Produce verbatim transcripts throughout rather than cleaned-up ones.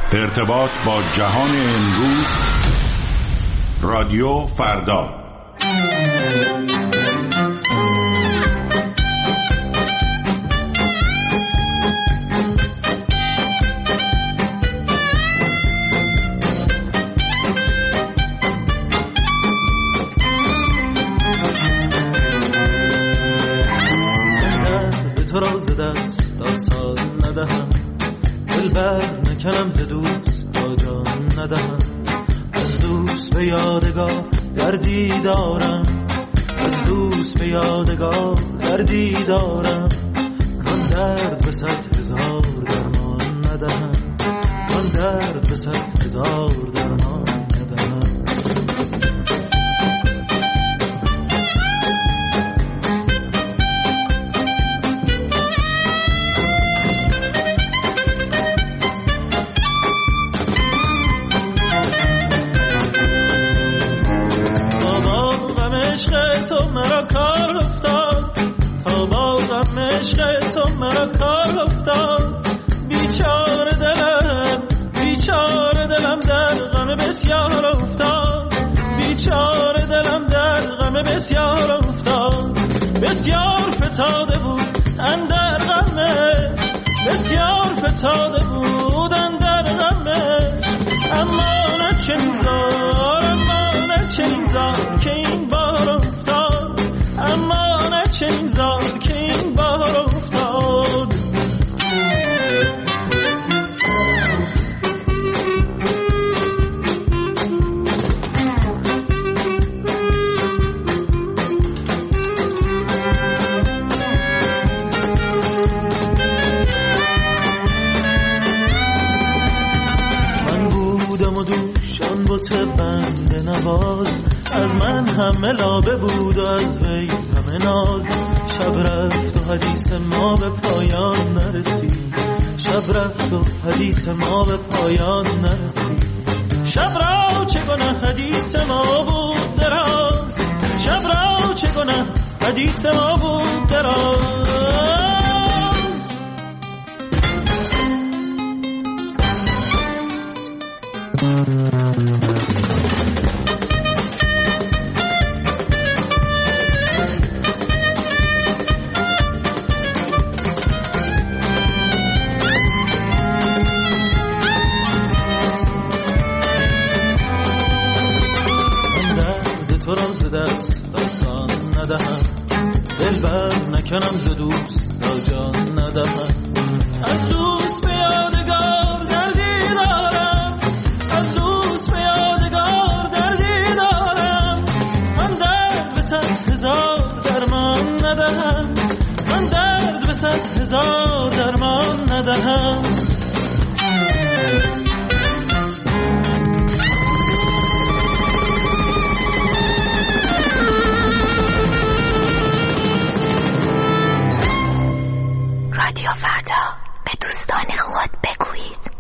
ارتباط با جهان امروز. رادیو فردا. تو را ز دست آسان ندهم، دلبر نکنم ز دوست تا جان ندهم. از دوست به یادگار دردی دارم، از دوست به یادگار دردی دارم. کان درد به صد هزار درمان ندهم، کان درد به صد هزار درمان ندهم. تو مرا کار افتاد، تا با غم عشق تو مرا کار افتاد. بیچاره دلم، بیچاره دلم در غم بسیار افتاد، بیچاره دلم در غم بسیار افتاد. بسیار فتاده بود اندر غمه، بسیار فتاده بود اندر غمه. اما نه چنین اما نه چنین زار که این بار افتاد، اما نه چنین زار که این بار افتاد. من بودم و دوشان بوت بند نواز، از من همه لابه بود و از وی همه ناز. شب رفت و حدیث ما به پایان نرسید، شب رفت و حدیث ما به پایان نرسید. شب را چگونه حدیث ما بود دراز، شب را چگونه حدیث ما بود دراز. تو را ز دست آسان ندهم، دلبر نکنم ز دوست تا جان ندهم. از دوست به یادگار دردی دارم، از دوست به یادگار دردی دارم. من درد به صد هزار درمان ندهم، من درد به صد هزار درمان ندهم. رادیو فردا، به دوستان خود بگویید.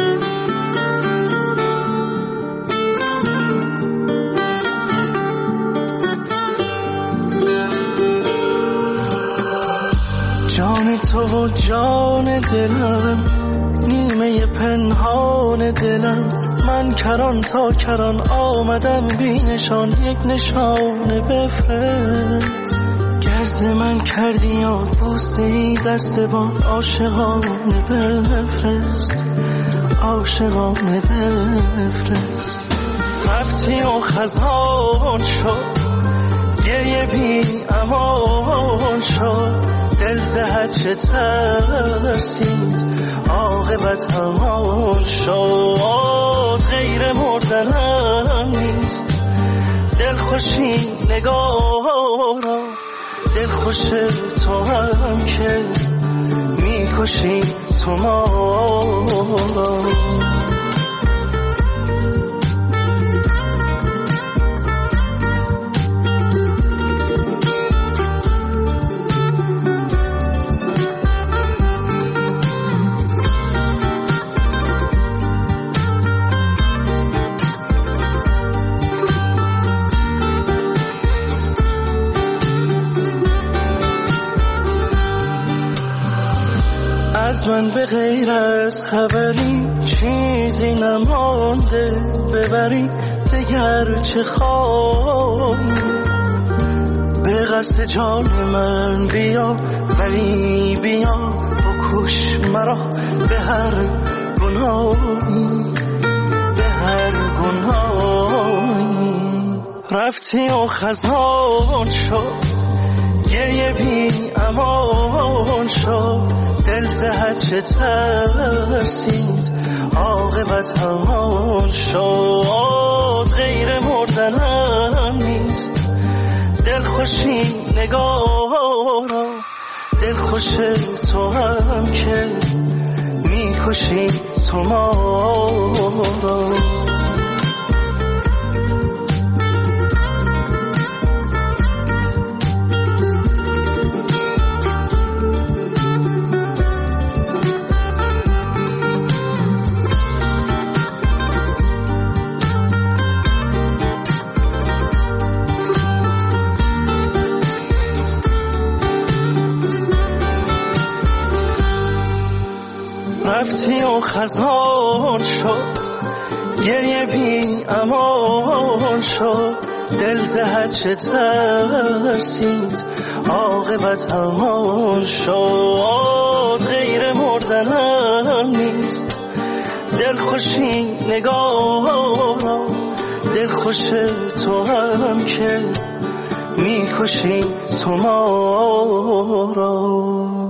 جان تو و جان دلم، نیمه پنهان دلم. من کران تا کران آمدم بی نشان، یک نشان بفرست. گرز من کردی یاد بوسه ای دست بان، عاشقانه بفرست، عاشقانه بفرست. وقتی و خزان شد گریه بی امان شد، دل زهر چه ترسید عاقبت همان شد. غیر مردنم نیست دل خوشی نگاه را، دل خوش تو هم که میکشی تو ما را. از من من به غیر از خبری چیزی نمانده ببری دگر چه خواهی به قصد جان من بیا ولی بیا بکش مرا به هر گناهی به هر گناهی رفتی و خزان شد گریه بی امان شد دل زهر چه ترسید عاقبت همان شد غیر مردنم نیست دل خوشی نگاه را دل خوش تو هم که میکشی تو ما را رفتی و خزان شد گریه بی امان شد دل زهر چه ترسید عاقبت همان شد غیر مردنم نیست دل خوشی نگاه را دل خوش تو هم که میکشی تو ما را.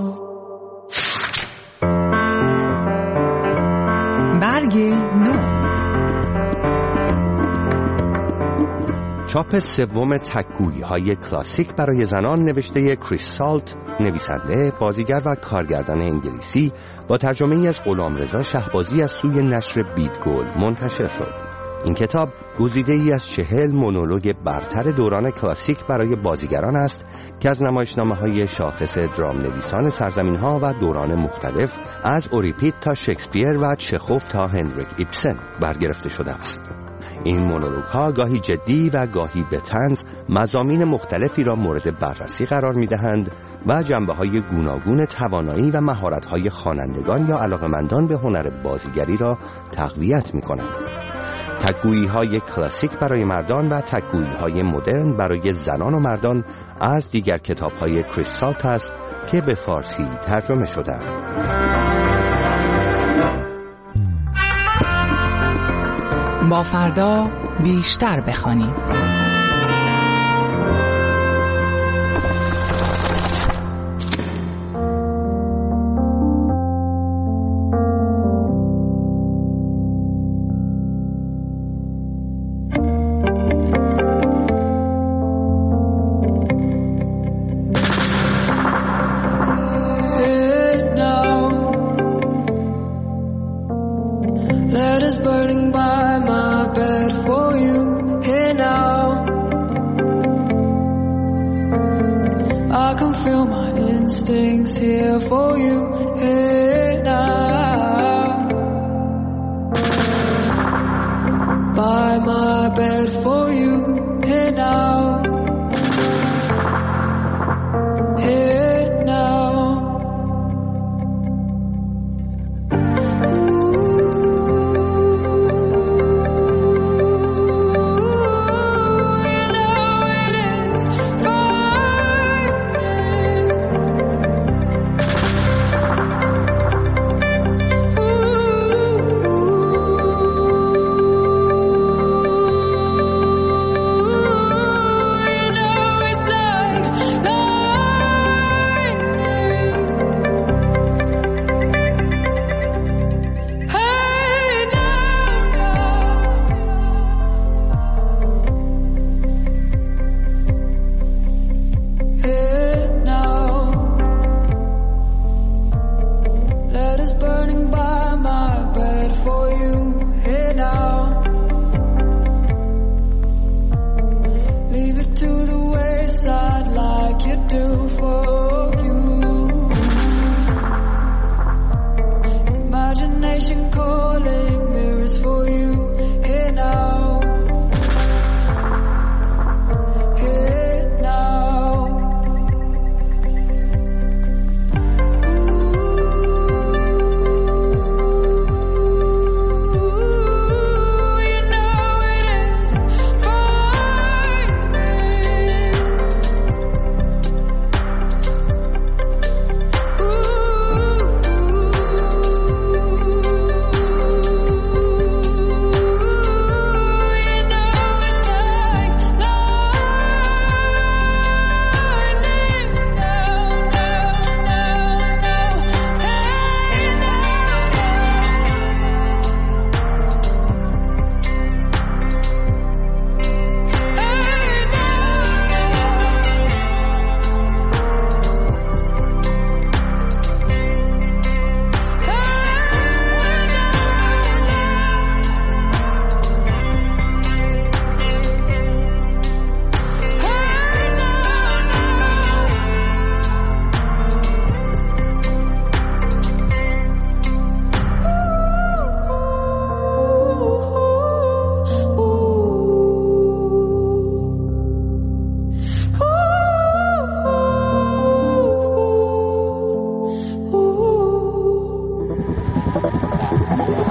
چاپ سوم تک‌گویی‌های کلاسیک برای زنان نوشته کریس سالت، نویسنده، بازیگر و کارگردان انگلیسی، با ترجمه‌ای از غلامرضا شهبازی از سوی نشر بیدگل منتشر شد. این کتاب گزیده‌ای از چهل مونولوگ برتر دوران کلاسیک برای بازیگران است که از نمایشنامه‌های شاخص درام‌نویسان سرزمین‌ها و دوران مختلف از اوریپید تا شکسپیر و چخوف تا هنریک ایبسن برگرفته شده است. این مونولوگ ها گاهی جدی و گاهی به طنز مضامین مختلفی را مورد بررسی قرار می دهند و جنبه های گوناگون توانایی و مهارت های خوانندگان یا علاقمندان به هنر بازیگری را تقویت می کنند. تک‌گویی های کلاسیک برای مردان و تک‌گویی های مدرن برای زنان و مردان از دیگر کتاب های کریس سالت است که به فارسی ترجمه شده‌اند. با فردا بیشتر بخوانیم.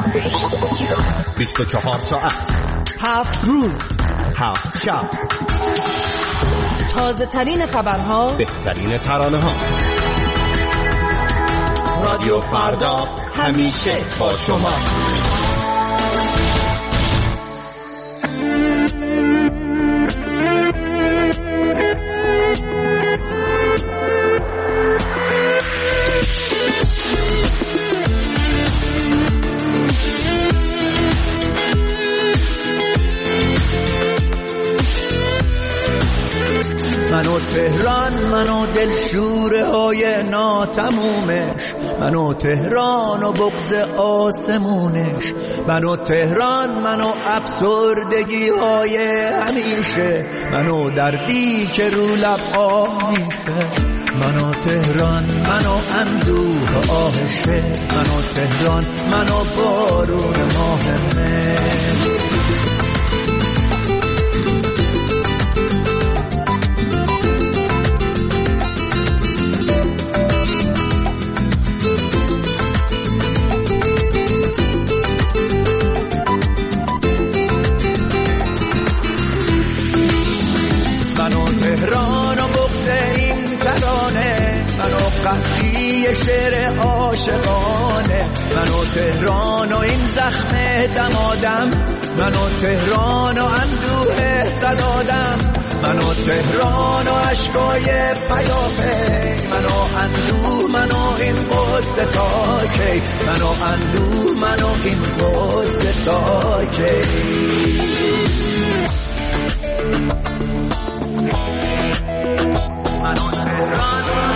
بیست و چهار ساعت، هفت روز، هفت شب، تازه ترین خبرها، بهترین ترانه ها. رادیو فردا همیشه با شما. منو تهران، منو دلشوره های ناتمومش، منو تهران و بغض آسمونش، منو تهران، منو افسردگی های همیشه، منو دردی که رو لب آه میشه. منو تهران، منو اندوه آهشه، منو تهران، منو بارون ماه مه. قحطی شعر عاشقانه، منو تهران و این زخم دمادم، منو تهران و اندوه صدادم، منو تهران و عشقای پیاپی، منو اندوه، منو این قصه تا کی، منو اندوه، منو این قصه تا کی. منو تهران،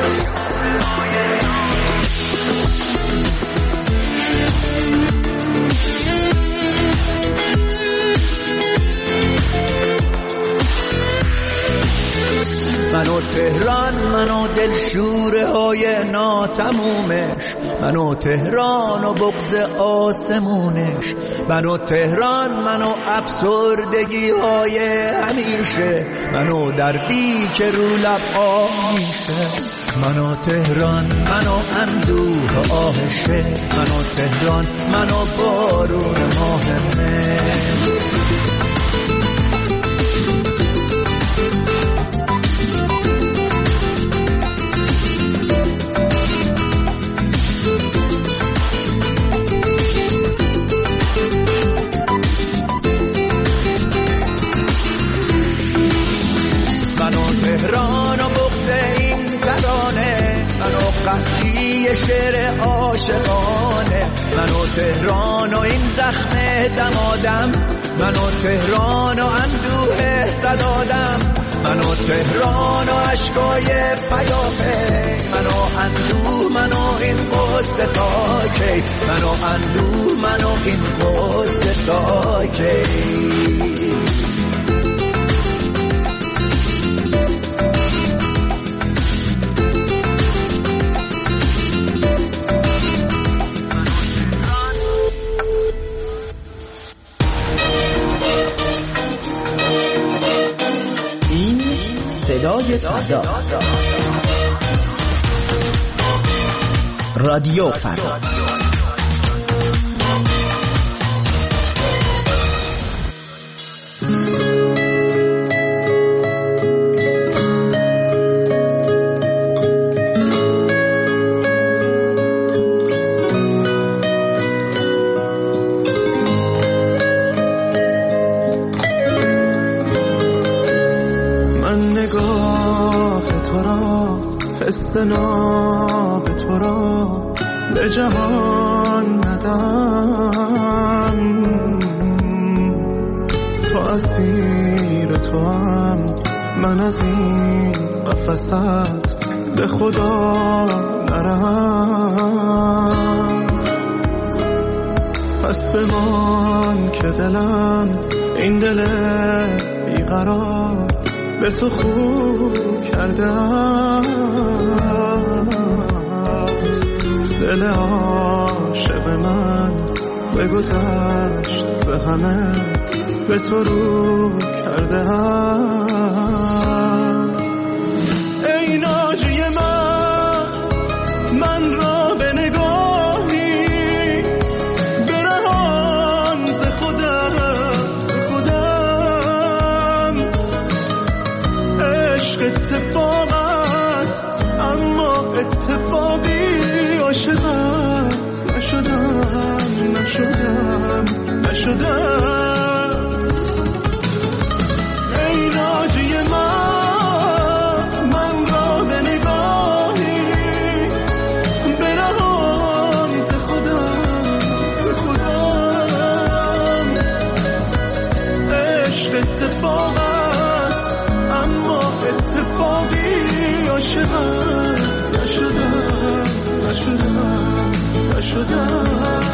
منو تهران، منو دلشوره های ناتمومش، منو تهران و بغض آسمونش، منو تهران، منو افسردگی های همیشه، منو دردی که رو لب آه میشه. منو تهران، منو اندوه آهشه، منو تهران، منو بارون ماه مه. قحطی شعر عاشقانه، منو تهران و این زخم دمادم، منو تهران و اندوه صدادم، منو تهران و عشقای پیاپی، منو اندوه، منو این قصه تا کی، منو اندوه، منو این قصه تا کی. صدای فردا، رادیو فردا. سناب تو را به جهان ندم، تو اسیر تو هم، من از این قفست به خدا نرم. پس بمان که دلم، این دل بیقرار به تو خوب کردم، دل عاشق من بگذشت به همه به تو رو کرده است. ای ناجی من، من را به نگاهی به نشدم. ای ناجی من من را به نگاهی برهان ز خودم ز خودم. عشق اتفاق است اما اتفاقی عاشقم نشدم نشدم نشدم.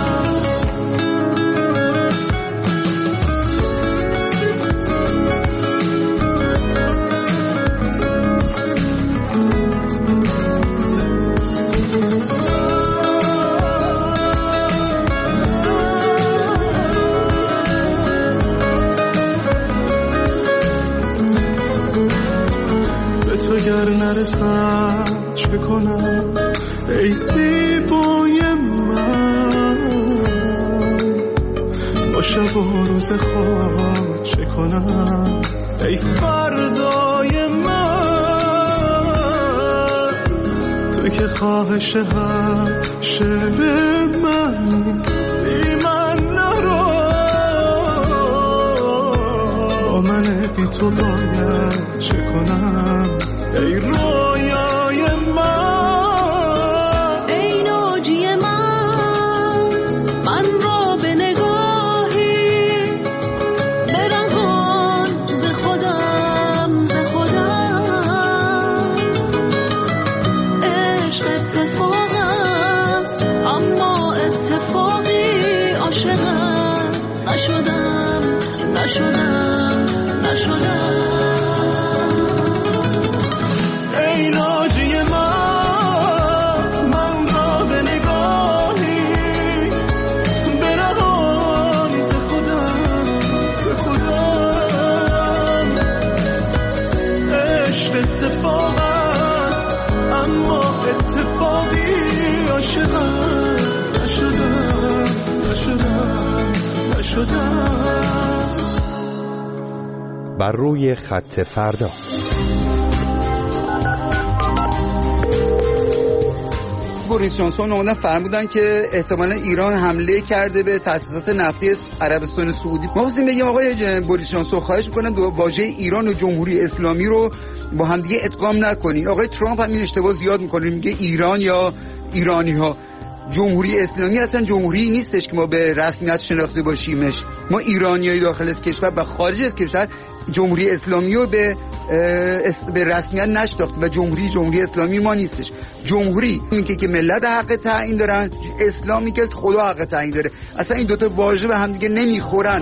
اگر نرسم چه کنم ای زیبای من، با شب و روز خواب چه کنم ای فردای من. تو که خواهش هم شعر من بی من نرو، با من بی تو باید چه کنم ای رویای من. ای ناجی من من را به نگاهی برهان ز خودم ز خودم. عشق اتفاق است اما اتفاقی عاشقم نشدم نشدم نشدم. ای ناجی من من را به نگاهی برهان ز خودم ز خودم. عشق اتفاق است اما اتفاقی عاشقم نشدم نشدم نشدم. بر روی خط فردا. بوریس جانسون اومدن فرمودن که احتمالاً ایران حمله کرده به تأسیسات نفتی عربستان سعودی. ما خواستیم بگیم آقای بوریس جانسون خواهش می‌کنم دو واژه ایران و جمهوری اسلامی رو با هم دیگه ادغام نکنین. آقای ترامپ هم این اشتباه زیاد می‌کنه، میگه ایران یا ایرانی‌ها. جمهوری اسلامی اصلا جمهوری نیستش که ما به رسمیت شناخته باشیمش. ما ایرانیای داخل از کشور و خارج از کشور جمهوری اسلامی رو به به رسمیت نشناختیم و جمهوری جمهوری اسلامی ما نیستش. جمهوری میگه که ملت حق تعیین دارن، اسلامی که خدا حق تعیین داره. اصلا این دوتا واژه به هم دیگه نمیخورن.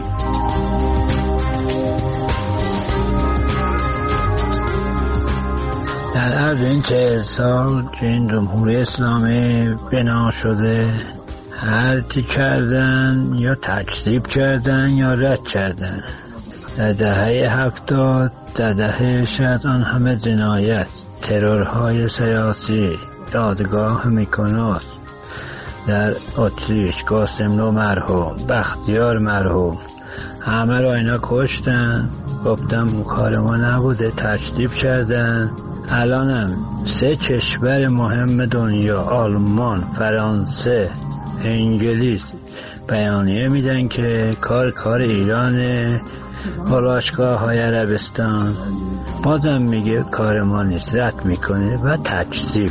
در عرض این چه سال که این جمهوری اسلامی بنا شده، هر چی کردن یا تکذیب کردن یا رد کردن. در دهه هفتاد، در دهه شصت آن همه جنایت، ترورهای سیاسی، دادگاه میکونوس در اتریش، قاسملو مرحوم، بختیار مرحوم، همه را اینا کشتن. گفتم کار ما نبوده، تکذیب کردن. الانم سه کشور مهم دنیا، آلمان، فرانسه، انگلیس، بیانیه میدن که کار کار ایرانه. پالایشگاه های عربستان بازم میگه کار ما نیست، رد میکنه و تکذیب.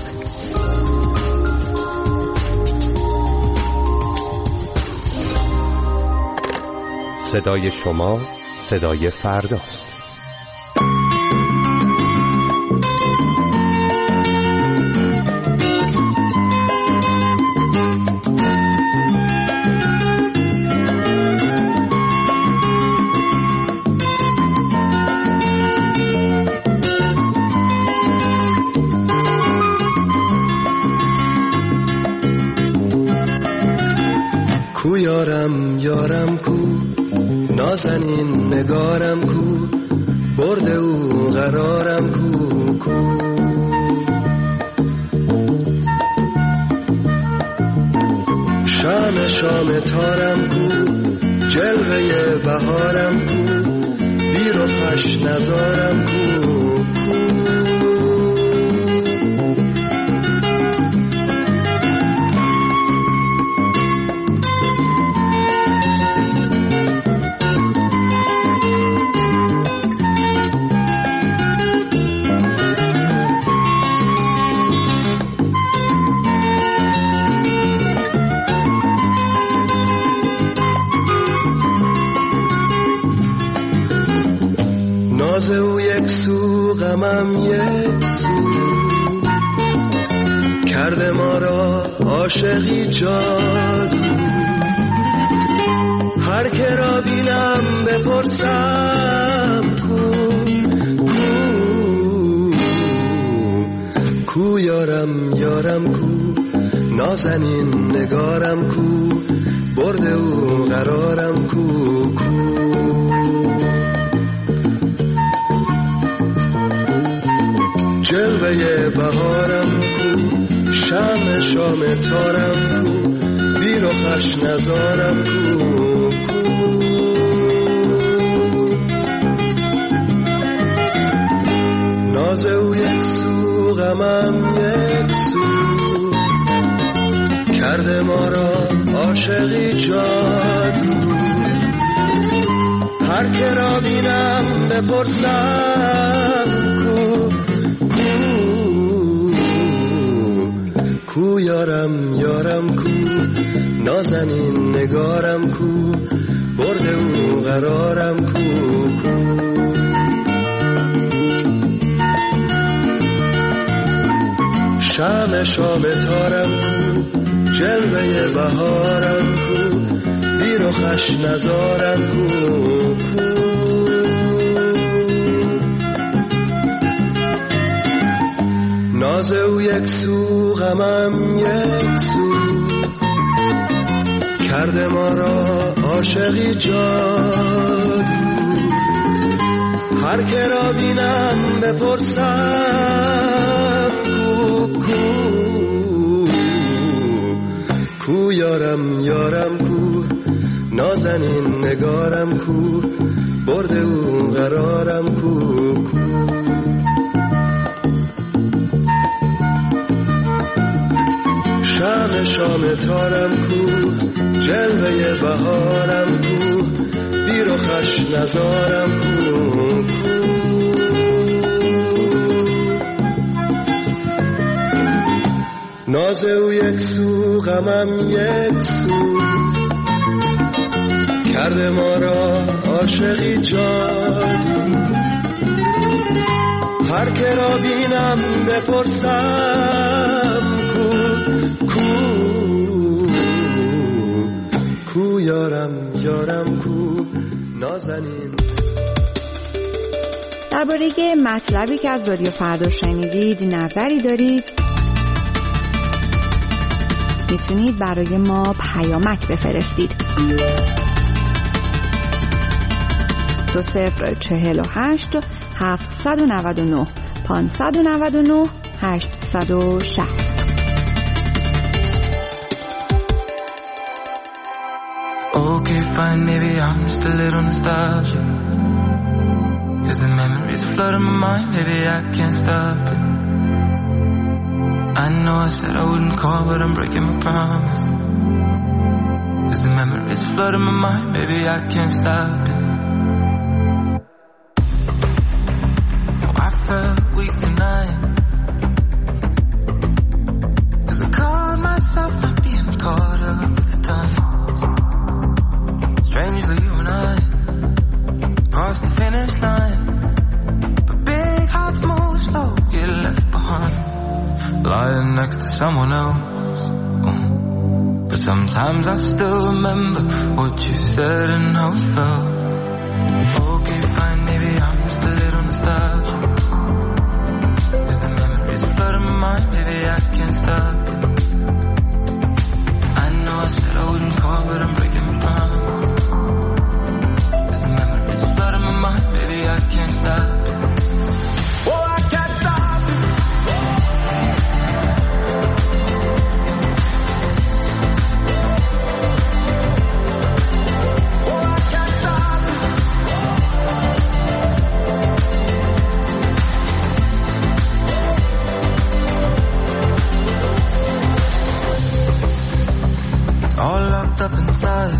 صدای شما صدای فرداست. کو یارم یارم کو، نازنین نگارم کو، برده او قرارم کو کو. شام شام تارم کو، جلوه بهارم کو، بیر و خوش نزارم کو کو. ناز او یک سو غمم یک سو کرده ما را عاشقی جادو هر که را بینم بپرسم کو کو کو یارم یارم کو نازنین نگارم کو برده او قرارم کو کو جلوه بهارم کو شم شام تارم کو بیر و خش نزارم کو ناز او یک سو غمم یک سو کرده ما را عاشقی جادو هر که را بینم بپرسم کو کو کو یارم یارم کو نازنین نگارم کو برده او قرارم کو کو شم شام تارم کو جلوه بهارم کو بیر و خش نزارم کو کو ناز او یک سو غمم یک سو کرده ما را عاشقی جادو هر که را بینم بپرسم کو کو کو یارم یارم کو نازنین نگارم کو برده او قرارم کو کو شم شام تارم کو جلوه بهارم کو بیر و خش نزارم کو ناز او یک سو غمم یک سو کرده ما را عاشقی جادو هر که را بینم بپرسم کو کو کو یارم یارم کو نازنین. درباره مطلبی که از رادیو فردا شنیدید نظری دارید میتونید برای ما پیامک بفرستید. دو صفر چهل و هشت هفتصد و نود و نه پانصد و نود و نه هشتصد و شصت. Okay, fine, maybe I'm just a little nostalgic. Cause the memories are flooding my mind, maybe I can't stop it. I know I said I wouldn't call, but I'm breaking my promise. Cause the memories are flooding my mind, baby, I can't stop it. Oh, I felt weak tonight. Cause I caught myself not being caught up with the times. Strangely, you and I crossed the finish line. But big hearts move slow, get left behind. Lying next to someone else. Mm. But sometimes I still remember what you said and how it felt. Okay, fine, maybe I'm just a little nostalgic. Cause the memories are flooding my mind, maybe I can't stop it. I know I said I wouldn't call, but I'm breaking my promise. Cause the memories are flooding my mind, maybe I can't stop it. Oh, I can't stop it. All locked up inside.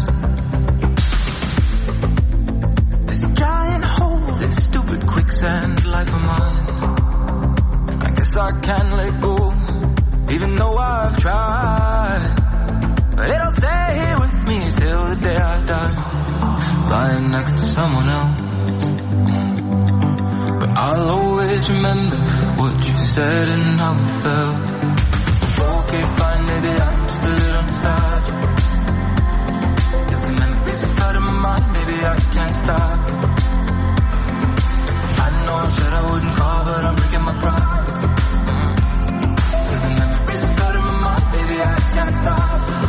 This giant hole, this stupid quicksand life of mine. I guess I can't let go, even though I've tried. But it'll stay here with me till the day I die. Lying next to someone else. I'll always remember what you said and how it felt. Okay, fine, maybe I'm just a little nostalgic. If the memories are out of my mind, maybe I can't stop. I know I said I wouldn't call, but I'm breaking my promise. Mm. Cause the memories are out of my mind, baby, I can't stop.